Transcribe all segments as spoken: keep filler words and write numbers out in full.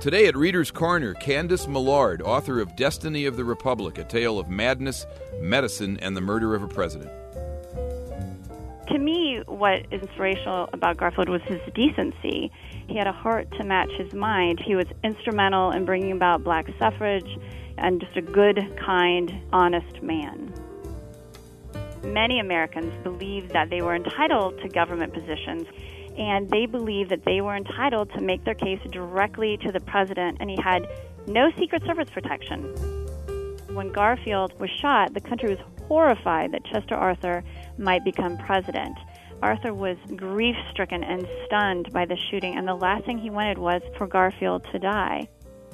Today at Reader's Corner, Candace Millard, author of Destiny of the Republic, a tale of madness, medicine, and the murder of a president. To me, what is inspirational about Garfield was his decency. He had a heart to match his mind. He was instrumental in bringing about black suffrage and just a good, kind, honest man. Many Americans believed that they were entitled to government positions, and they believed that they were entitled to make their case directly to the president, and he had no Secret Service protection. When Garfield was shot, the country was horrified that Chester Arthur might become president. Arthur was grief-stricken and stunned by the shooting, and the last thing he wanted was for Garfield to die.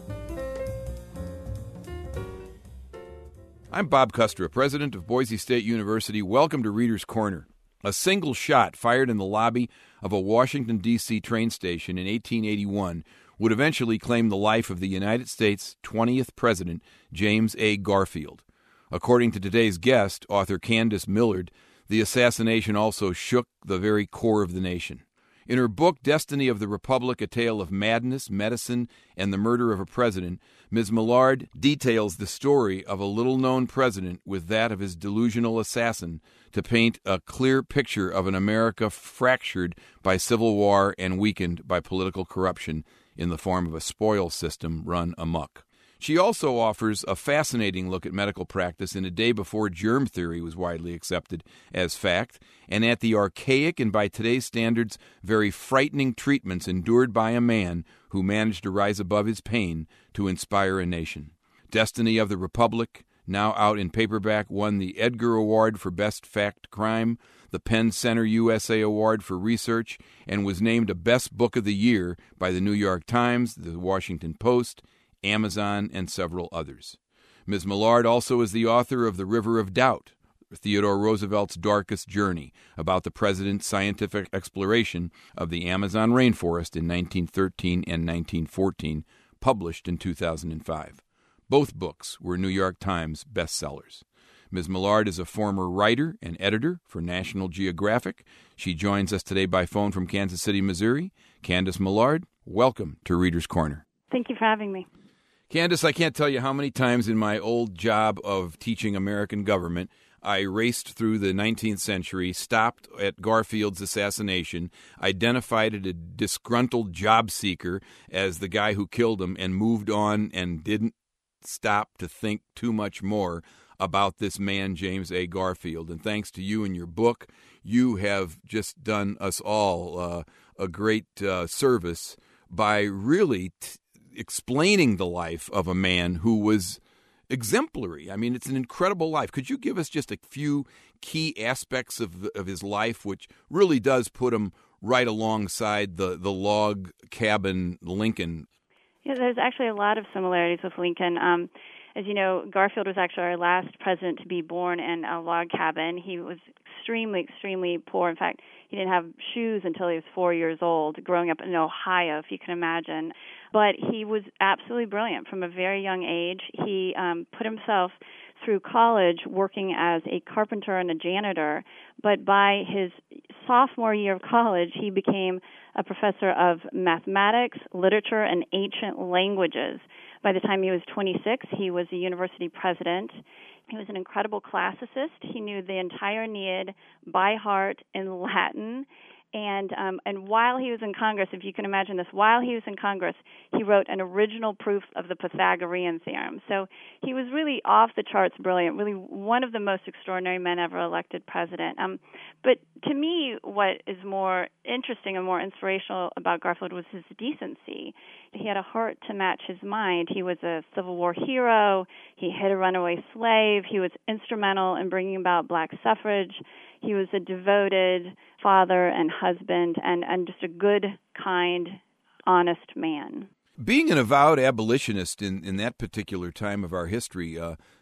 I'm Bob Kustra, president of Boise State University. Welcome to Reader's Corner. A single shot fired in the lobby of a Washington, D C train station in eighteen eighty-one would eventually claim the life of the United States' twentieth president, James A. Garfield. According to today's guest, author Candace Millard, the assassination also shook the very core of the nation. In her book, Destiny of the Republic, a tale of madness, medicine, and the murder of a president, Miz Millard details the story of a little-known president with that of his delusional assassin to paint a clear picture of an America fractured by civil war and weakened by political corruption in the form of a spoils system run amok. She also offers a fascinating look at medical practice in a day before germ theory was widely accepted as fact, and at the archaic and by today's standards very frightening treatments endured by a man who managed to rise above his pain to inspire a nation. Destiny of the Republic, now out in paperback, won the Edgar Award for Best Fact Crime, the Penn Center U S A Award for Research, and was named a Best Book of the Year by the New York Times, the Washington Post, Amazon, and several others. Miz Millard also is the author of The River of Doubt, Theodore Roosevelt's darkest journey, about the president's scientific exploration of the Amazon rainforest in nineteen thirteen and nineteen fourteen, published in two thousand five. Both books were New York Times bestsellers. Miz Millard is a former writer and editor for National Geographic. She joins us today by phone from Kansas City, Missouri. Candace Millard, welcome to Reader's Corner. Thank you for having me. Candace, I can't tell you how many times in my old job of teaching American government I raced through the nineteenth century, stopped at Garfield's assassination, identified a disgruntled job seeker as the guy who killed him, and moved on and didn't stop to think too much more about this man, James A. Garfield. And thanks to you and your book, you have just done us all uh, a great uh, service by really t- explaining the life of a man who was exemplary. I mean, it's an incredible life. Could you give us just a few key aspects of the, of his life, which really does put him right alongside the, the log cabin Lincoln? Yeah, there's actually a lot of similarities with Lincoln. Um, as you know, Garfield was actually our last president to be born in a log cabin. He was extremely, extremely poor. In fact, he didn't have shoes until he was four years old, growing up in Ohio, if you can imagine. But he was absolutely brilliant from a very young age. He um, put himself through college working as a carpenter and a janitor, but by his sophomore year of college, he became a professor of mathematics, literature, and ancient languages. By the time he was twenty-six, he was a university president. He was an incredible classicist. He knew the entire Aeneid by heart in Latin. And um, and while he was in Congress, if you can imagine this, while he was in Congress, he wrote an original proof of the Pythagorean theorem. So he was really off the charts brilliant, really one of the most extraordinary men ever elected president. Um, but to me, what is more interesting and more inspirational about Garfield was his decency. He had a heart to match his mind. He was a Civil War hero. He hid a runaway slave. He was instrumental in bringing about black suffrage. He was a devoted father and husband and, and just a good, kind, honest man. Being an avowed abolitionist in, in that particular time of our history, uh,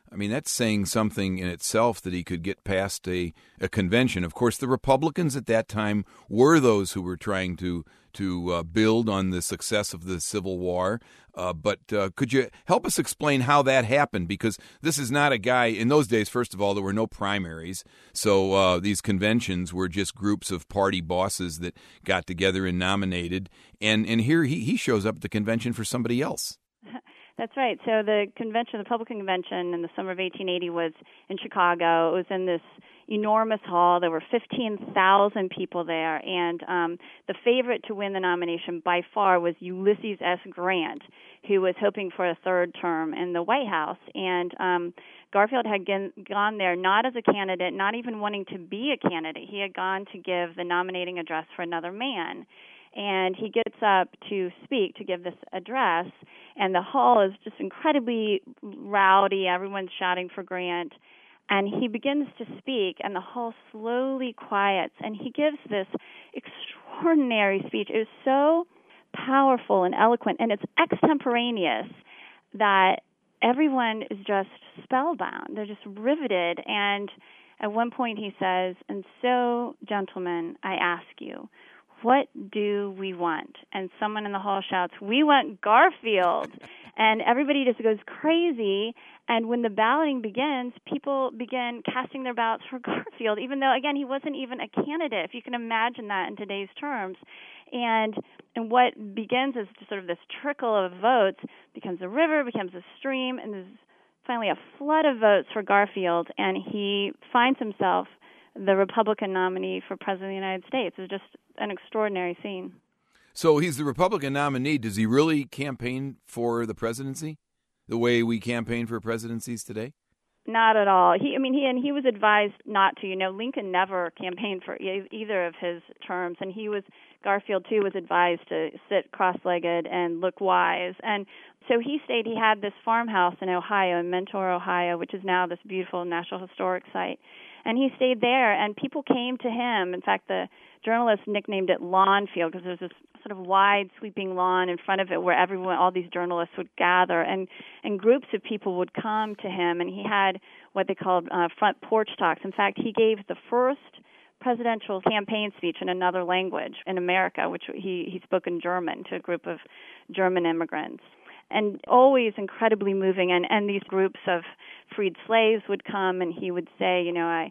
I mean, that's saying something in itself that he could get past a, a convention. Of course, the Republicans at that time were those who were trying to to uh, build on the success of the Civil War. Uh, but uh, could you help us explain how that happened? Because this is not a guy, in those days, first of all, there were no primaries. So uh, these conventions were just groups of party bosses that got together and nominated. And, and here he, he shows up at the convention for somebody else. That's right. So the convention, the Republican convention in the summer of eighteen eighty was in Chicago. It was in this enormous hall. There were fifteen thousand people there. And um, the favorite to win the nomination by far was Ulysses S. Grant, who was hoping for a third term in the White House. And um, Garfield had g- gone there not as a candidate, not even wanting to be a candidate. He had gone to give the nominating address for another man. And he gets up to speak, to give this address, and the hall is just incredibly rowdy. Everyone's shouting for Grant. And he begins to speak, and the hall slowly quiets, and he gives this extraordinary speech. It was so powerful and eloquent, and it's extemporaneous that everyone is just spellbound. They're just riveted. And at one point he says, "And so, gentlemen, I ask you, what do we want?" And someone in the hall shouts, "We want Garfield." And everybody just goes crazy. And when the balloting begins, people begin casting their ballots for Garfield, even though, again, he wasn't even a candidate, if you can imagine that in today's terms. And and what begins as just sort of this trickle of votes becomes a river, becomes a stream, and there's finally a flood of votes for Garfield. And he finds himself the Republican nominee for President of the United States. It's just an extraordinary scene. So he's the Republican nominee. Does he really campaign for the presidency the way we campaign for presidencies today? Not at all. He, I mean, he and he was advised not to. You know, Lincoln never campaigned for e- either of his terms, and he was Garfield too was advised to sit cross-legged and look wise. And so he stayed. He had this farmhouse in Ohio, in Mentor, Ohio, which is now this beautiful National Historic Site. And he stayed there, and people came to him. In fact, the journalists nicknamed it Lawn Field because there's this sort of wide, sweeping lawn in front of it where everyone, all these journalists would gather, and, and groups of people would come to him. And he had what they called uh, front porch talks. In fact, he gave the first presidential campaign speech in another language in America, which he, he spoke in German to a group of German immigrants. And always incredibly moving, and, and these groups of freed slaves would come, and he would say, you know, I,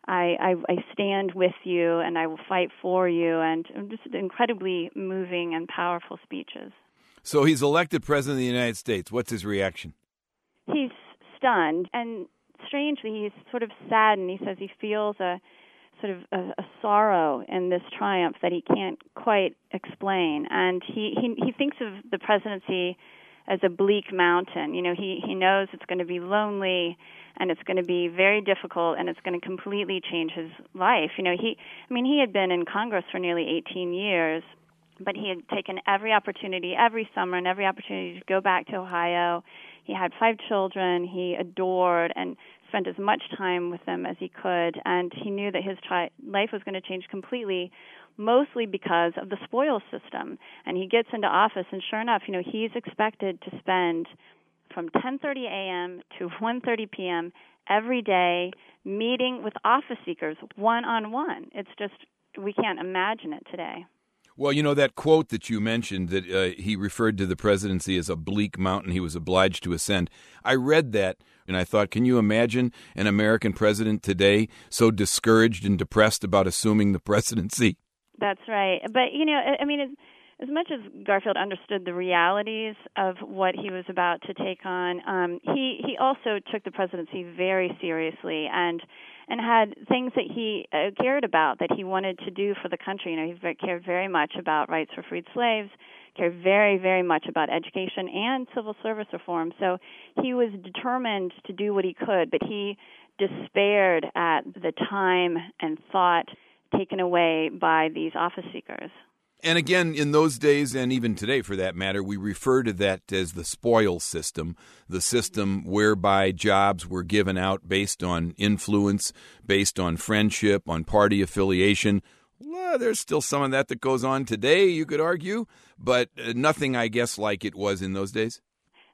I, I stand with you, and I will fight for you, and just incredibly moving and powerful speeches. So he's elected president of the United States. What's his reaction? He's stunned, and strangely, he's sort of saddened. He says he feels a sort of a, a sorrow in this triumph that he can't quite explain, and he, he, he thinks of the presidency as a bleak mountain. You know, he, he knows it's going to be lonely, and it's going to be very difficult, and it's going to completely change his life. You know, he, I mean, he had been in Congress for nearly eighteen years, but he had taken every opportunity, every summer, and every opportunity to go back to Ohio. He had five children he adored and spent as much time with them as he could, and he knew that his tri- life was going to change completely, mostly because of the spoils system. And he gets into office, and sure enough, you know, he's expected to spend from ten thirty a.m. to one thirty p.m. every day meeting with office seekers one-on-one. It's just, we can't imagine it today. Well, you know, that quote that you mentioned, that uh, he referred to the presidency as a bleak mountain he was obliged to ascend. I read that, and I thought, can you imagine an American president today so discouraged and depressed about assuming the presidency? That's right. But, you know, I mean, as, as much as Garfield understood the realities of what he was about to take on, um, he, he also took the presidency very seriously and and had things that he uh, cared about, that he wanted to do for the country. You know, he cared very much about rights for freed slaves, cared very, very much about education and civil service reform. So he was determined to do what he could, but he despaired at the time and thought taken away by these office seekers. And again, in those days, and even today for that matter, we refer to that as the spoils system, the system whereby jobs were given out based on influence, based on friendship, on party affiliation. Well, there's still some of that that goes on today, you could argue, but nothing, I guess, like it was in those days.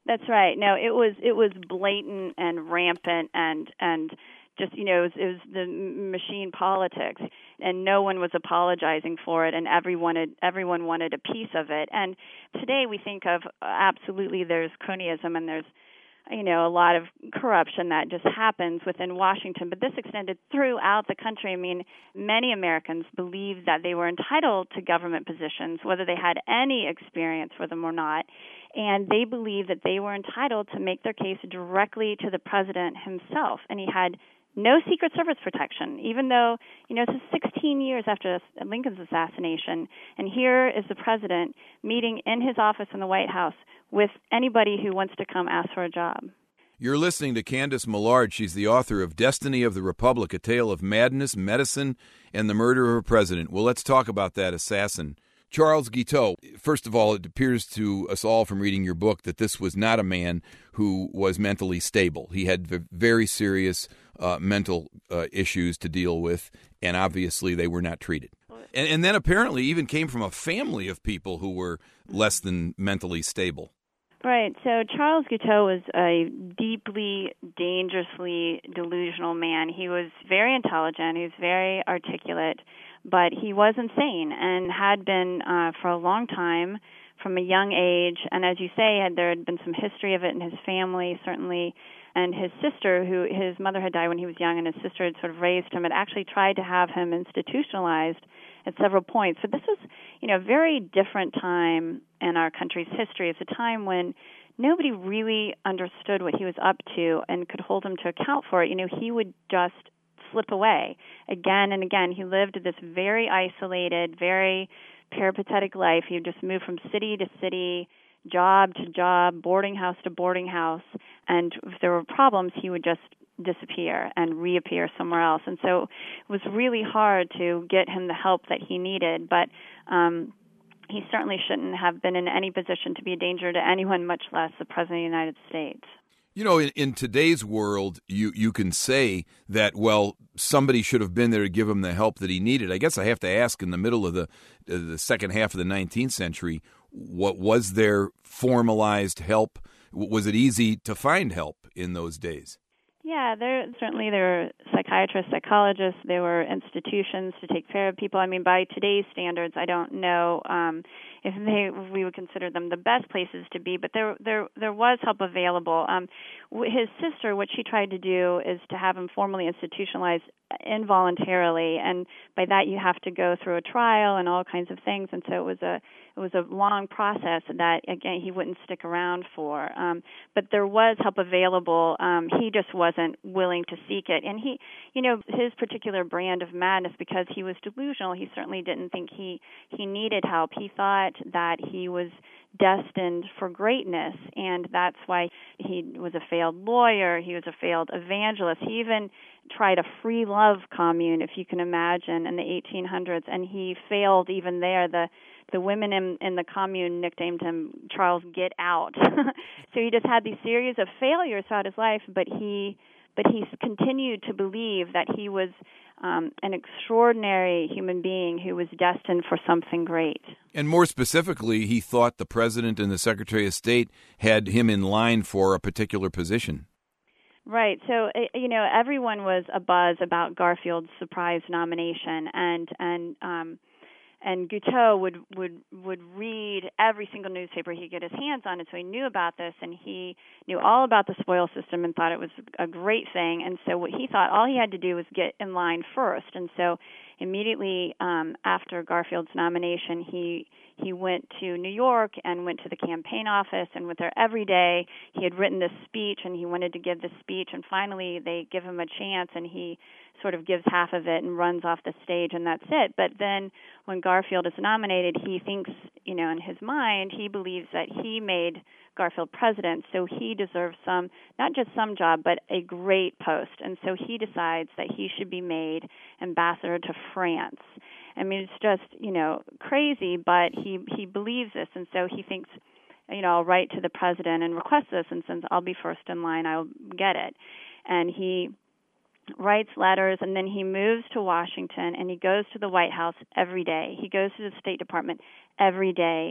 That's right. No, it was it was blatant and rampant and and just, you know, it was, it was the machine politics, and no one was apologizing for it, and everyone had, everyone wanted a piece of it. And today we think of uh, absolutely there's cronyism and there's, you know, a lot of corruption that just happens within Washington, but this extended throughout the country. I mean, many Americans believed that they were entitled to government positions, whether they had any experience for them or not, and they believed that they were entitled to make their case directly to the president himself, and he had no Secret Service protection, even though, you know, this is sixteen years after Lincoln's assassination, and here is the president meeting in his office in the White House with anybody who wants to come ask for a job. You're listening to Candace Millard. She's the author of Destiny of the Republic, A Tale of Madness, Medicine, and the Murder of a President. Well, let's talk about that assassin. Charles Guiteau, first of all, it appears to us all from reading your book that this was not a man who was mentally stable. He had very serious uh, mental uh, issues to deal with, and obviously they were not treated. And, and then apparently even came from a family of people who were less than mentally stable. Right. So Charles Guiteau was a deeply, dangerously delusional man. He was very intelligent. He was very articulate, but he was insane and had been uh, for a long time from a young age. And as you say, had, there had been some history of it in his family, certainly. And his sister, who his mother had died when he was young, and his sister had sort of raised him, had actually tried to have him institutionalized at several points. But this was, you know, a very different time in our country's history. It's a time when nobody really understood what he was up to and could hold him to account for it. You know, he would just slip away again and again. He lived this very isolated, very peripatetic life. He would just move from city to city, job to job, boarding house to boarding house, and if there were problems, he would just disappear and reappear somewhere else. And so it was really hard to get him the help that he needed, but um, he certainly shouldn't have been in any position to be a danger to anyone, much less the President of the United States. You know, in, in today's world, you, you can say that, well, somebody should have been there to give him the help that he needed. I guess I have to ask, in the middle of the uh, the second half of the nineteenth century, what was there formalized help? Was it easy to find help in those days? Yeah, there certainly there were psychiatrists, psychologists, there were institutions to take care of people. I mean, by today's standards, I don't know um, if they we would consider them the best places to be, but there there there was help available. Um, his sister, what she tried to do is to have him formally institutionalized involuntarily, and by that you have to go through a trial and all kinds of things, and so it was a it was a long process that, again, he wouldn't stick around for. Um, but there was help available. Um, he just wasn't willing to seek it. And he, you know, his particular brand of madness, because he was delusional, he certainly didn't think he, he needed help. He thought that he was destined for greatness, and that's why he was a failed lawyer, he was a failed evangelist. He even tried a free love commune, if you can imagine, in the eighteen hundreds, and he failed even there. The the women in, in the commune nicknamed him Charles Get Out. So he just had these series of failures throughout his life, but he but he continued to believe that he was um, an extraordinary human being who was destined for something great. And more specifically, he thought the president and the Secretary of State had him in line for a particular position. Right. So, you know, everyone was abuzz about Garfield's surprise nomination, and and um, and Guiteau would, would would read every single newspaper he could get his hands on, and so he knew about this, and he knew all about the spoil system and thought it was a great thing. And so what he thought, all he had to do was get in line first. And so immediately um, after Garfield's nomination, he he went to New York and went to the campaign office and went there every day. He had written this speech, and he wanted to give this speech, and finally they give him a chance, and he sort of gives half of it and runs off the stage, and that's it. But then when Garfield is nominated, he thinks, you know, in his mind, he believes that he made Garfield president, so he deserves some, not just some job, but a great post. And so he decides that he should be made ambassador to France. I mean, it's just, you know, crazy, but he, he believes this, and so he thinks, you know, I'll write to the president and request this, and since I'll be first in line, I'll get it. And he writes letters, and then he moves to Washington, and he goes to the White House every day. He goes to the State Department every day,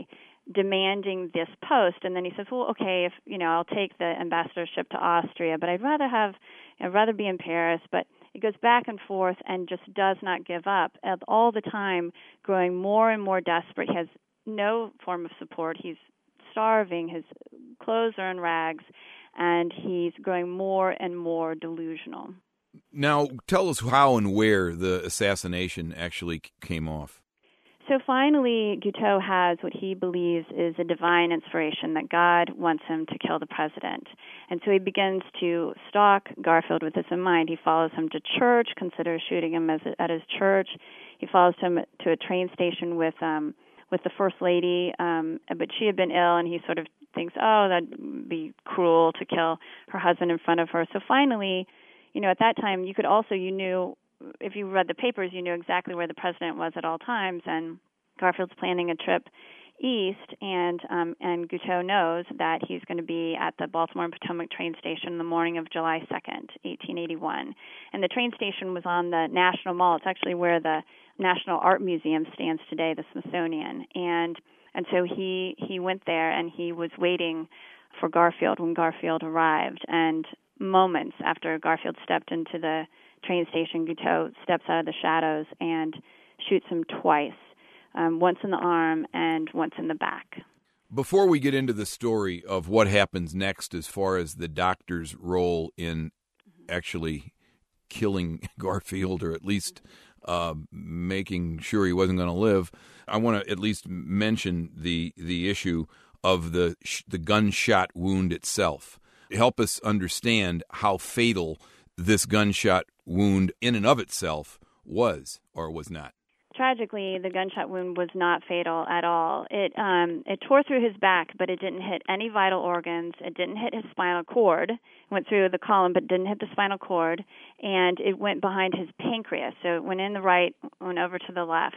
demanding this post. And then he says, well, okay, if you know, I'll take the ambassadorship to Austria, but I'd rather have, I'd rather be in Paris. But it goes back and forth and just does not give up. And all the time, growing more and more desperate. He has no form of support. He's starving. His clothes are in rags, and he's growing more and more delusional. Now, tell us how and where the assassination actually came off. So finally, Guiteau has what he believes is a divine inspiration that God wants him to kill the president. And so he begins to stalk Garfield with this in mind. He follows him to church, considers shooting him as, at his church. He follows him to a train station with um, with the First Lady, um, but she had been ill, and he sort of thinks, oh, that'd be cruel to kill her husband in front of her. So finally, you know, at that time, you could also, you knew, if you read the papers, you knew exactly where the president was at all times, and Garfield's planning a trip east, and um, and Guiteau knows that he's going to be at the Baltimore and Potomac train station the morning of July second, eighteen eighty-one. And the train station was on the National Mall. It's actually where the National Art Museum stands today, the Smithsonian. And and so he, he went there, and he was waiting for Garfield when Garfield arrived. And moments after Garfield stepped into the train station, Guiteau steps out of the shadows and shoots him twice. Um, once in the arm and once in the back. Before we get into the story of what happens next as far as the doctor's role in actually killing Garfield, or at least uh, making sure he wasn't going to live, I want to at least mention the the issue of the the gunshot wound itself. Help us understand how fatal this gunshot wound in and of itself was or was not. Tragically, the gunshot wound was not fatal at all. It um, it tore through his back, but it didn't hit any vital organs. It didn't hit his spinal cord. It went through the column, but didn't hit the spinal cord. And it went behind his pancreas. So it went in the right, went over to the left.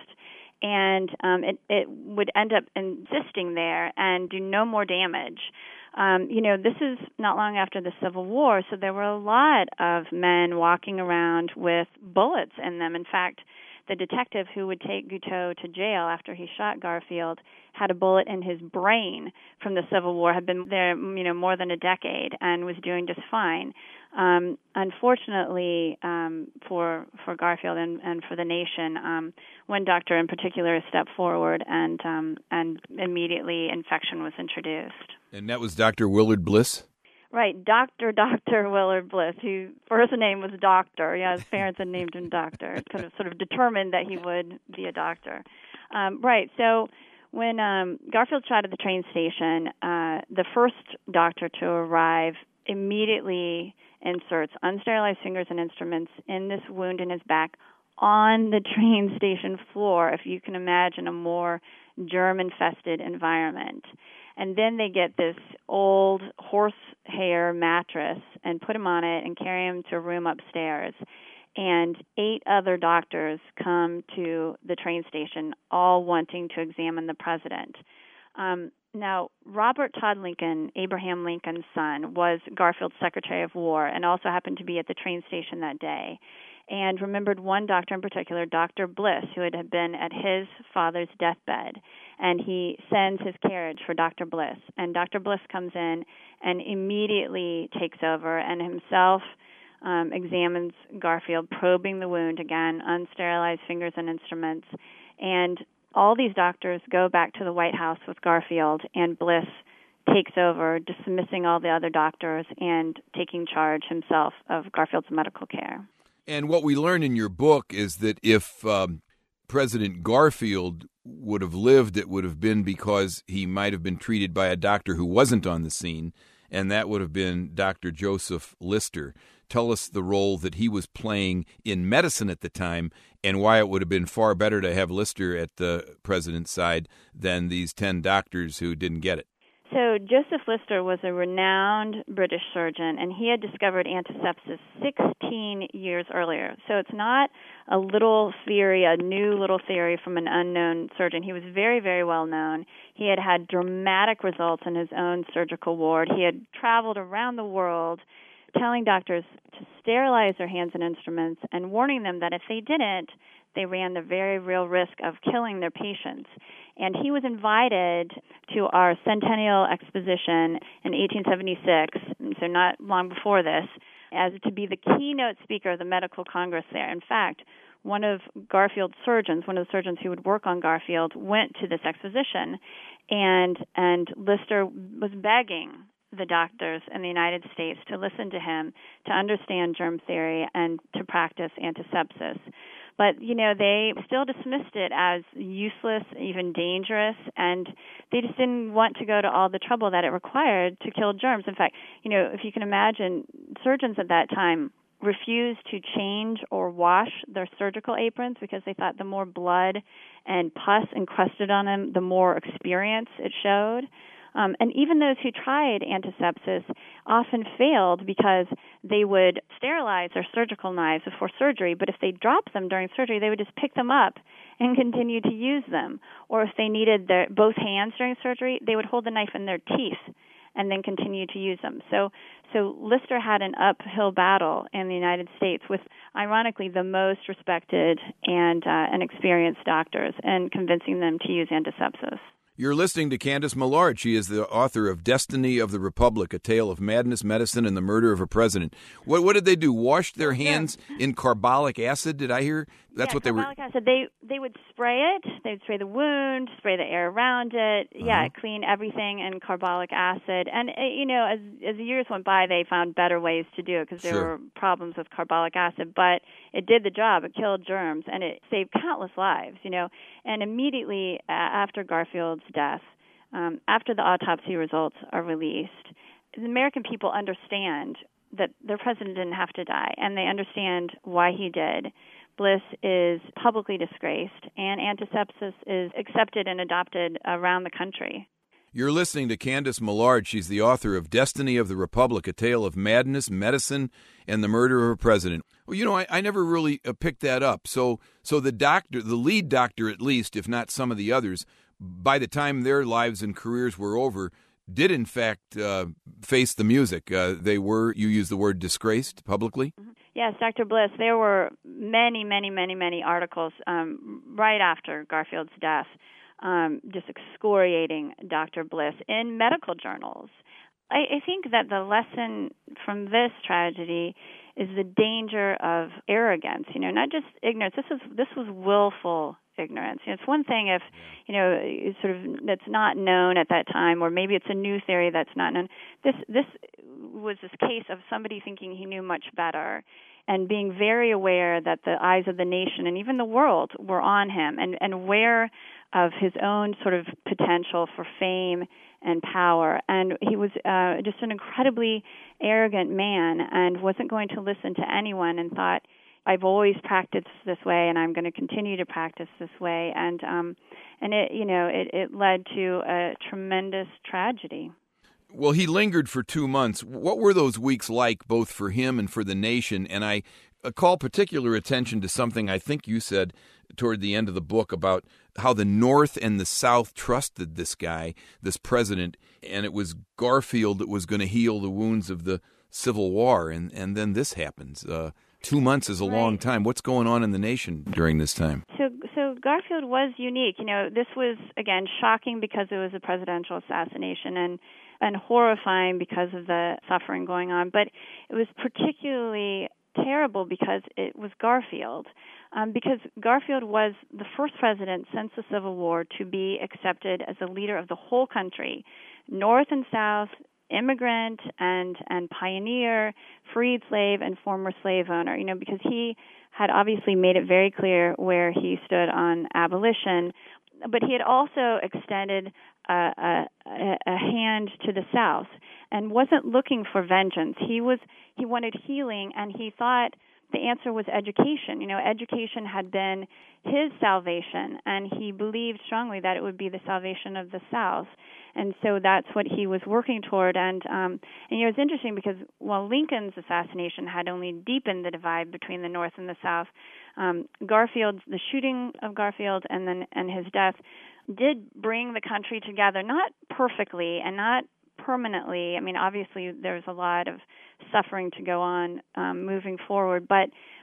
And um, it, it would end up existing there and do no more damage. Um, you know, this is not long after the Civil War, so there were a lot of men walking around with bullets in them. In fact, the detective who would take Guiteau to jail after he shot Garfield had a bullet in his brain from the Civil War, had been there, you know, more than a decade and was doing just fine. Um, unfortunately, um, for for Garfield and, and for the nation, um, one doctor in particular stepped forward, and um, and immediately infection was introduced. And that was Doctor Willard Bliss? Right, Doctor Doctor Willard Bliss, whose first name was Doctor. Yeah, his parents had named him Doctor. Kind of sort of determined that he would be a doctor. Um, right, so when um, Garfield shot at the train station, uh, the first doctor to arrive immediately inserts unsterilized fingers and instruments in this wound in his back on the train station floor, if you can imagine a more germ-infested environment. And then they get this old horsehair mattress and put him on it and carry him to a room upstairs. And eight other doctors come to the train station, all wanting to examine the president. Um, now, Robert Todd Lincoln, Abraham Lincoln's son, was Garfield's Secretary of War and also happened to be at the train station that day, and remembered one doctor in particular, Doctor Bliss, who had been at his father's deathbed. And he sends his carriage for Doctor Bliss. And Doctor Bliss comes in and immediately takes over and himself um, examines Garfield, probing the wound again, unsterilized fingers and instruments. And all these doctors go back to the White House with Garfield, and Bliss takes over, dismissing all the other doctors and taking charge himself of Garfield's medical care. And what we learn in your book is that if um, President Garfield would have lived, it would have been because he might have been treated by a doctor who wasn't on the scene, and that would have been Doctor Joseph Lister. Tell us the role that he was playing in medicine at the time and why it would have been far better to have Lister at the president's side than these ten doctors who didn't get it. So Joseph Lister was a renowned British surgeon, and he had discovered antisepsis sixteen years earlier. So it's not a little theory, a new little theory from an unknown surgeon. He was very, very well known. He had had dramatic results in his own surgical ward. He had traveled around the world telling doctors to sterilize their hands and instruments and warning them that if they didn't, they ran the very real risk of killing their patients. And he was invited to our Centennial Exposition in eighteen seventy-six, so not long before this, as to be the keynote speaker of the medical congress there. In fact, one of Garfield's surgeons, one of the surgeons who would work on Garfield, went to this exposition, and and Lister was begging the doctors in the United States to listen to him, to understand germ theory, and to practice antisepsis. But, you know, they still dismissed it as useless, even dangerous, and they just didn't want to go to all the trouble that it required to kill germs. In fact, you know, if you can imagine, surgeons at that time refused to change or wash their surgical aprons because they thought the more blood and pus encrusted on them, the more experience it showed. Um, and even those who tried antisepsis often failed because they would sterilize their surgical knives before surgery, but if they dropped them during surgery, they would just pick them up and continue to use them. Or if they needed their, both hands during surgery, they would hold the knife in their teeth and then continue to use them. So, so Lister had an uphill battle in the United States with, ironically, the most respected and, uh, and experienced doctors and convincing them to use antisepsis. You're listening to Candace Millard. She is the author of Destiny of the Republic, A Tale of Madness, Medicine, and the Murder of a President. What what did they do? Washed their hands in carbolic acid, did I hear? That's yeah, what they were... carbolic acid. They, they would spray it. They would spray the wound, spray the air around it. Uh-huh. Yeah, clean everything in carbolic acid. And, uh, you know, as as the years went by, they found better ways to do it because there Sure. were problems with carbolic acid. But it did the job. It killed germs, and it saved countless lives, you know. And immediately uh, after Garfield's death, um, after the autopsy results are released, the American people understand that their president didn't have to die, and they understand why he did. Bliss is publicly disgraced, and antisepsis is accepted and adopted around the country. You're listening to Candace Millard. She's the author of Destiny of the Republic, A Tale of Madness, Medicine, and the Murder of a President. Well, you know, I, I never really uh, picked that up. So so the doctor, the lead doctor at least, if not some of the others, by the time their lives and careers were over, did in fact uh, face the music. Uh, they were, you used the word disgraced publicly? Mm-hmm. Yes, Doctor Bliss, there were many, many, many, many articles um, right after Garfield's death um, just excoriating Doctor Bliss in medical journals. I, I think that the lesson from this tragedy is the danger of arrogance, you know, not just ignorance. This was, this was willful ignorance. You know, it's one thing if, you know, it's sort of that's not known at that time, or maybe it's a new theory that's not known. This this was this case of somebody thinking he knew much better and being very aware that the eyes of the nation and even the world were on him, and, and aware of his own sort of potential for fame and power. And he was uh, just an incredibly arrogant man and wasn't going to listen to anyone, and thought, I've always practiced this way, and I'm going to continue to practice this way. And um, and it, you know, it, it led to a tremendous tragedy. Well, he lingered for two months. What were those weeks like, both for him and for the nation? And I uh, call particular attention to something I think you said toward the end of the book about how the North and the South trusted this guy, this president, and it was Garfield that was going to heal the wounds of the Civil War, and, and then this happens. Uh, two months is a right. long time. What's going on in the nation during this time? So, so Garfield was unique. You know, this was, again, shocking because it was a presidential assassination, and and horrifying because of the suffering going on. But it was particularly terrible because it was Garfield. Um, because Garfield was the first president since the Civil War to be accepted as a leader of the whole country, North and South, immigrant and, and pioneer, freed slave and former slave owner, you know, because he had obviously made it very clear where he stood on abolition, but he had also extended a, a, a hand to the South and wasn't looking for vengeance. He was he wanted healing, and he thought the answer was education. You know, education had been his salvation, and he believed strongly that it would be the salvation of the South. And so that's what he was working toward. And, um, and you know, it's interesting because while Lincoln's assassination had only deepened the divide between the North and the South, um, Garfield, the shooting of Garfield and then and his death did bring the country together, not perfectly and not permanently. I mean, obviously there's a lot of suffering to go on um, moving forward, but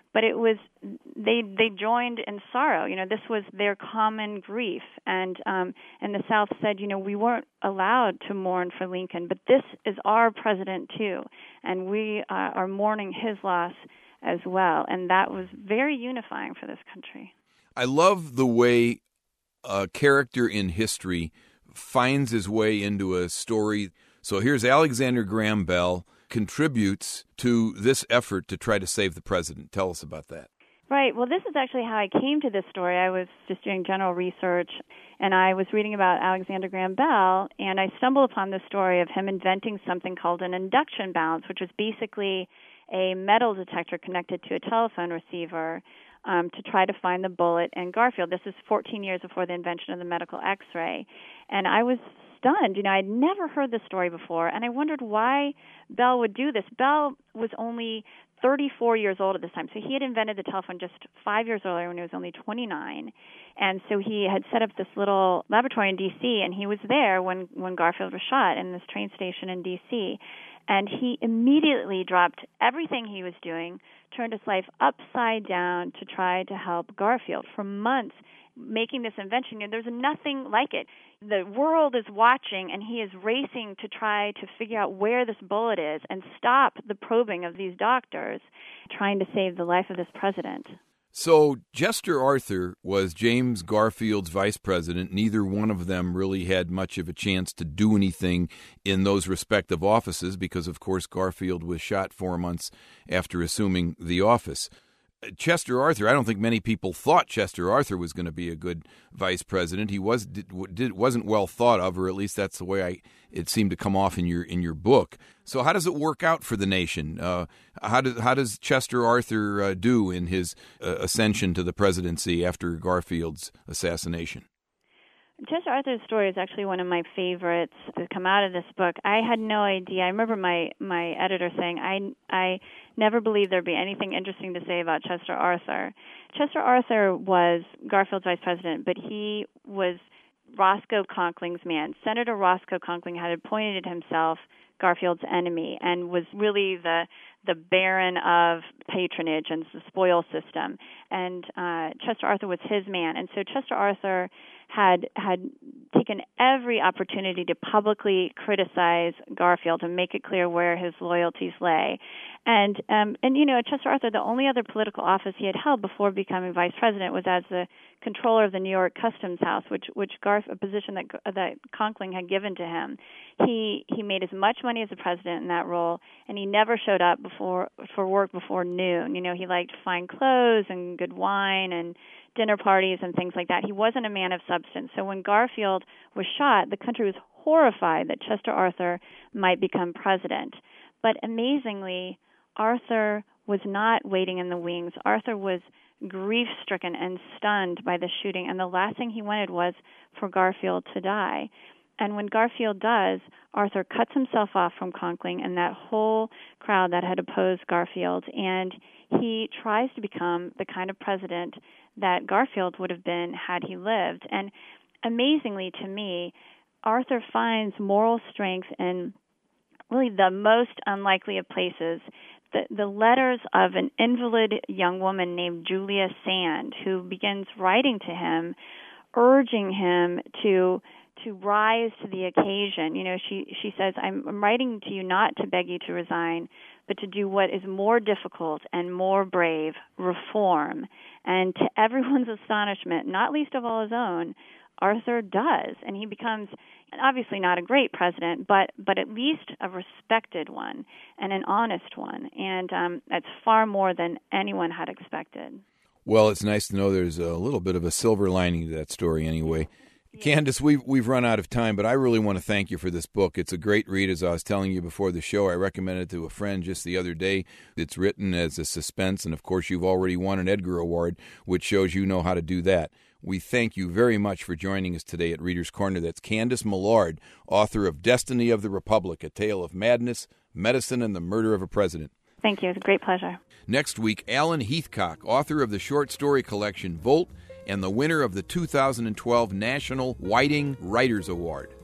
but it was they they joined in sorrow. You know, this was their common grief, and um, and the South said, you know, we weren't allowed to mourn for Lincoln, but this is our president too, and we uh, are mourning his loss as well, and that was very unifying for this country. I love the way a character in history finds his way into a story. So here's Alexander Graham Bell contributes to this effort to try to save the president. Tell us about that. Right. Well, this is actually how I came to this story. I was just doing general research, and I was reading about Alexander Graham Bell, and I stumbled upon the story of him inventing something called an induction balance, which was basically a metal detector connected to a telephone receiver um, to try to find the bullet in Garfield. This is fourteen years before the invention of the medical X-ray. And I was stunned. You know, I'd never heard this story before, and I wondered why Bell would do this. Bell was only thirty-four years old at this time, so he had invented the telephone just five years earlier when he was only twenty-nine, and so he had set up this little laboratory in D C, and he was there when, when Garfield was shot in this train station in D C, and he immediately dropped everything he was doing, turned his life upside down to try to help Garfield. For months, making this invention, you know, there's nothing like it. The world is watching, and he is racing to try to figure out where this bullet is and stop the probing of these doctors trying to save the life of this president. So Chester Arthur was James Garfield's vice president. Neither one of them really had much of a chance to do anything in those respective offices because, of course, Garfield was shot four months after assuming the office. Chester Arthur, I don't think many people thought Chester Arthur was going to be a good vice president. He was did, did, wasn't well thought of, or at least that's the way I it seemed to come off in your in your book. So how does it work out for the nation? Uh, how does how does Chester Arthur uh, do in his uh, ascension to the presidency after Garfield's assassination? Chester Arthur's story is actually one of my favorites to come out of this book. I had no idea. I remember my, my editor saying, I, I never believed there'd be anything interesting to say about Chester Arthur. Chester Arthur was Garfield's vice president, but he was Roscoe Conkling's man. Senator Roscoe Conkling had appointed himself Garfield's enemy and was really the the baron of patronage and the spoil system. And uh, Chester Arthur was his man. And so Chester Arthur had had taken every opportunity to publicly criticize Garfield and make it clear where his loyalties lay. And, um, and you know, Chester Arthur, the only other political office he had held before becoming vice president was as the controller of the New York Customs House, which which Garf, a position that that Conkling had given to him. He he made as much money as the president in that role, and he never showed up before for work before noon. You know, he liked fine clothes and good wine and dinner parties and things like that. He wasn't a man of substance. So when Garfield was shot, the country was horrified that Chester Arthur might become president. But amazingly, Arthur was not waiting in the wings. Arthur was grief-stricken and stunned by the shooting, and the last thing he wanted was for Garfield to die. And when Garfield does, Arthur cuts himself off from Conkling and that whole crowd that had opposed Garfield, and he tries to become the kind of president that Garfield would have been had he lived. And amazingly to me, Arthur finds moral strength in really the most unlikely of places. The, the letters of an invalid young woman named Julia Sand, who begins writing to him, urging him to to rise to the occasion. You know, she she says, I'm, I'm writing to you not to beg you to resign, but to do what is more difficult and more brave, reform. And to everyone's astonishment, not least of all his own, Arthur does, and he becomes obviously not a great president, but but at least a respected one and an honest one, and um, that's far more than anyone had expected. Well, it's nice to know there's a little bit of a silver lining to that story anyway. Yeah. Candace, we've, we've run out of time, but I really want to thank you for this book. It's a great read, as I was telling you before the show. I recommended it to a friend just the other day. It's written as a suspense, and of course you've already won an Edgar Award, which shows you know how to do that. We thank you very much for joining us today at Reader's Corner. That's Candace Millard, author of Destiny of the Republic, A Tale of Madness, Medicine, and the Murder of a President. Thank you. It's a great pleasure. Next week, Alan Heathcock, author of the short story collection Volt and the winner of the two thousand twelve National Whiting Writers Award.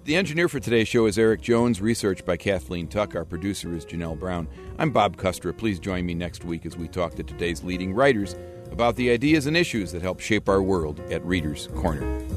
The engineer for today's show is Eric Jones, research by Kathleen Tuck. Our producer is Janelle Brown. I'm Bob Custra. Please join me next week as we talk to today's leading writers about the ideas and issues that help shape our world at Reader's Corner.